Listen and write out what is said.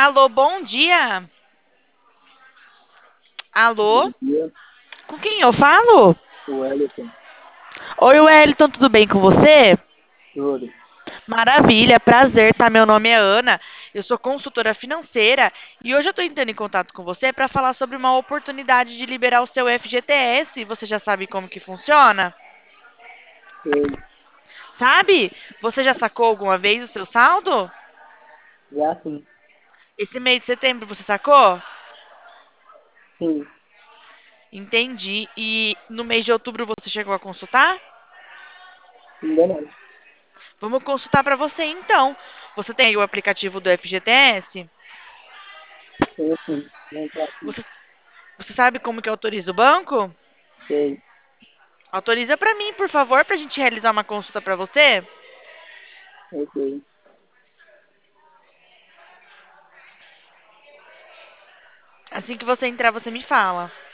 Alô, bom dia. Alô, Bom dia, com quem eu falo? o Wellington. Oi, Wellington, tudo bem com você? Tudo. Maravilha, prazer, tá? Meu nome é Ana, eu sou consultora financeira e hoje eu tô entrando em contato com você para falar sobre uma oportunidade de liberar o seu FGTS. Você já sabe como que funciona? Sei. Sabe? Você já sacou alguma vez o seu saldo? Já sim. Esse mês de setembro você sacou? Sim. Entendi. E no mês de outubro você chegou a consultar? Ainda não. Vamos consultar para você então. Você tem aí o aplicativo do FGTS? Tenho sim. Vou entrar aqui. Você, você sabe como que autoriza o banco? Sei. Autoriza para mim, por favor, para a gente realizar uma consulta para você. Ok. Assim que você entrar, você me fala.